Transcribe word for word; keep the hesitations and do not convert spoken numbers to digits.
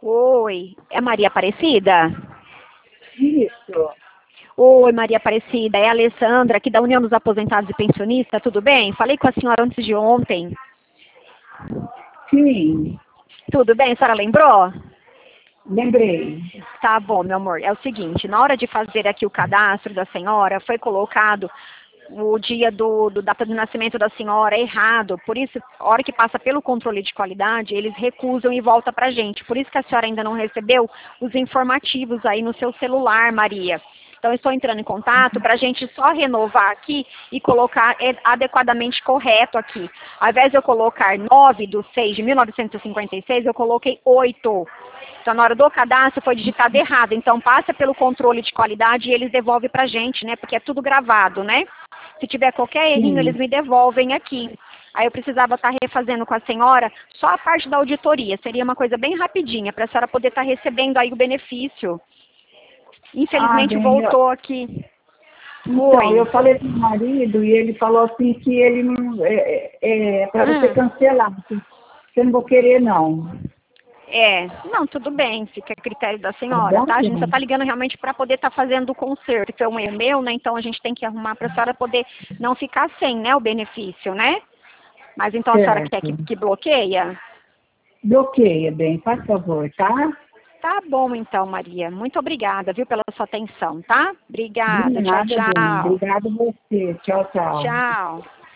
Oi, é Maria Aparecida? Isso. Oi, Maria Aparecida, é a Alessandra, aqui da União dos Aposentados e Pensionistas, tudo bem? Falei com a senhora antes de ontem. Sim, Tudo bem? A senhora lembrou? lembrei. Tá bom, meu amor. É o seguinte, na hora de fazer aqui o cadastro da senhora, foi colocado o dia do, do data de nascimento da senhora errado. Por isso, a hora que passa pelo controle de qualidade, eles recusam e volta pra gente. Por isso que a senhora ainda não recebeu os informativos aí no seu celular, Maria. Então, eu estou entrando em contato para a gente só renovar aqui e colocar adequadamente correto aqui. Ao invés de eu colocar nove do seis de mil novecentos e cinquenta e seis, eu coloquei oito. Então, na hora do cadastro, foi digitado errado. Então, passa pelo controle de qualidade e eles devolvem para a gente, né? Porque é tudo gravado, né? Se tiver qualquer errinho, eles Sim. me devolvem aqui. Aí eu precisava estar refazendo com a senhora só a parte da auditoria. Seria uma coisa bem rapidinha, para a senhora poder estar recebendo aí o benefício. Ah, Infelizmente bem, eu- voltou aqui. então, eu Oi. falei com o marido e ele falou assim que ele não. É, é, é para você Hum, cancelar, que você não vou querer, não. é. Não, tudo bem, fica a critério da Tá senhora, bom, tá? A gente só bem? está ligando realmente para poder estar fazendo o conserto. Foi um erro meu, né? Então a gente tem que arrumar para a senhora poder não ficar sem, né? O benefício, né? Mas então a senhora quer que, Certo. que bloqueia? Bloqueia, bem, faz favor, tá? Tá bom então, Maria. Muito obrigada, viu, pela sua atenção, tá? De Obrigada. Tchau, nada, bem. tchau. Obrigada a você. Tchau, tchau. Tchau.